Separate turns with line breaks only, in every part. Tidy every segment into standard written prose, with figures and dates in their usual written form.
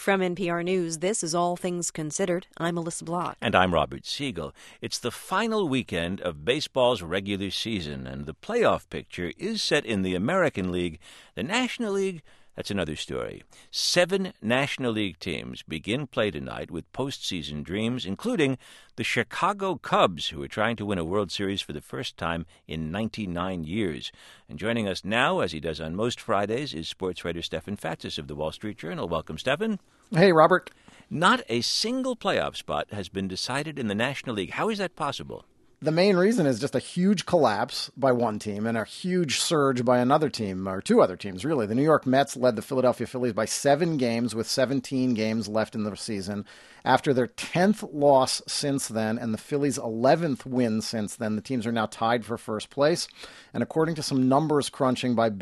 From NPR News, this is All Things Considered. I'm Melissa Block.
And I'm Robert Siegel. It's the final weekend of baseball's regular season, and the playoff picture is set in the American League. The National League, that's another story. 7 National League teams begin play tonight with postseason dreams, including the Chicago Cubs, who are trying to win a World Series for the first time in 99 years. And joining us now, as he does on most Fridays, is sports writer Stefan Fatsis of the Wall Street Journal. Welcome, Stefan.
Hey, Robert.
Not a single playoff spot has been decided in the National League. How is that possible?
The main reason is just a huge collapse by one team and a huge surge by another team, or 2 other teams, really. The New York Mets led the Philadelphia Phillies by 7 games with 17 games left in the season. After their 10th loss since then and the Phillies' 11th win since then, the teams are now tied for first place. And according to some numbers crunching by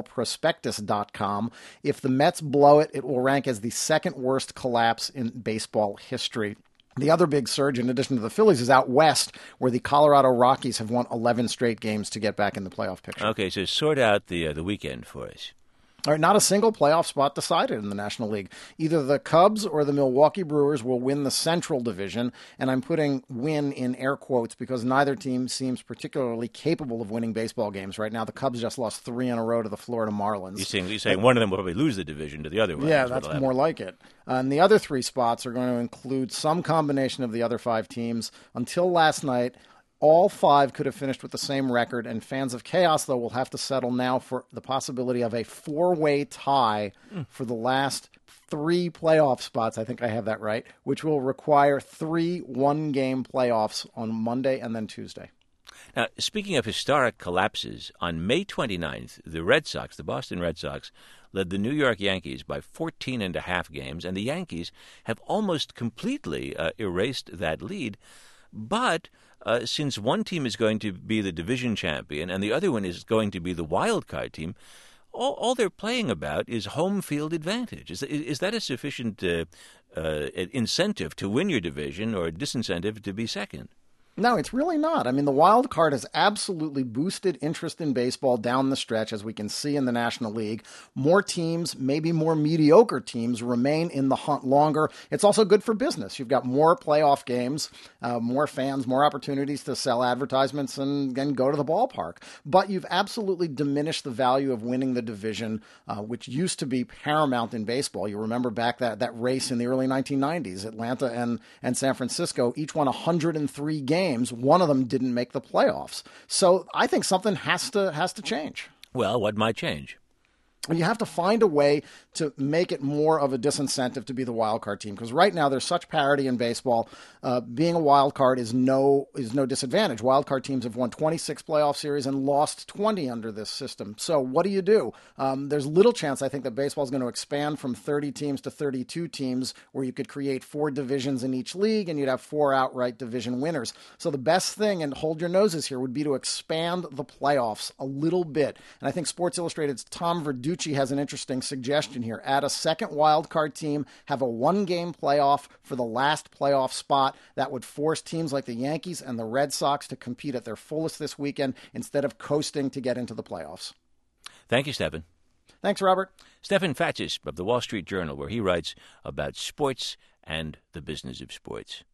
BaseballProspectus.com, if the Mets blow it, it will rank as the second worst collapse in baseball history. The other big surge, in addition to the Phillies, is out west, where the Colorado Rockies have won 11 straight games to get back in the playoff picture.
Okay, so sort out the weekend for us.
All right, not a single playoff spot decided in the National League. Either the Cubs or the Milwaukee Brewers will win the Central Division, and I'm putting win in air quotes because neither team seems particularly capable of winning baseball games right now. The Cubs just lost 3 in a row to the Florida Marlins.
You're saying one of them will probably lose the division to the other one.
Yeah, that's more like it. And the other 3 spots are going to include some combination of the other 5 teams. Until last night, all 5 could have finished with the same record, and fans of chaos, though, will have to settle now for the possibility of a 4-way tie for the last 3 playoff spots. I think I have that right, which will require 3 one-game playoffs on Monday and then Tuesday.
Now, speaking of historic collapses, on May 29th, the Red Sox, the Boston Red Sox, led the New York Yankees by 14.5 games, and the Yankees have almost completely erased that lead. But since one team is going to be the division champion and the other one is going to be the wild card team, all they're playing about is home field advantage. Is that a sufficient incentive to win your division or a disincentive to be second?
No, it's really not. I mean, the wild card has absolutely boosted interest in baseball down the stretch, as we can see in the National League. More teams, maybe more mediocre teams, remain in the hunt longer. It's also good for business. You've got more playoff games, more fans, more opportunities to sell advertisements and go to the ballpark. But you've absolutely diminished the value of winning the division, which used to be paramount in baseball. You remember back that race in the early 1990s. Atlanta and San Francisco each won 103 games. One of them didn't make the playoffs. So I think something has to change.
Well, what might change?
You have to find a way to make it more of a disincentive to be the wild card team, because right now there's such parity in baseball. Being a wild card is no disadvantage. Wild card teams have won 26 playoff series and lost 20 under this system. So what do? There's little chance, I think, that baseball is going to expand from 30 teams to 32 teams, where you could create 4 divisions in each league and you'd have 4 outright division winners. So the best thing, and hold your noses here, would be to expand the playoffs a little bit. And I think Sports Illustrated's Tom Verducci has an interesting suggestion here. Add a second wild card team, have a 1-game playoff for the last playoff spot. That would force teams like the Yankees and the Red Sox to compete at their fullest this weekend instead of coasting to get into the playoffs.
Thank you, Stefan.
Thanks, Robert.
Stefan Fatsis of the Wall Street Journal, where he writes about sports and the business of sports.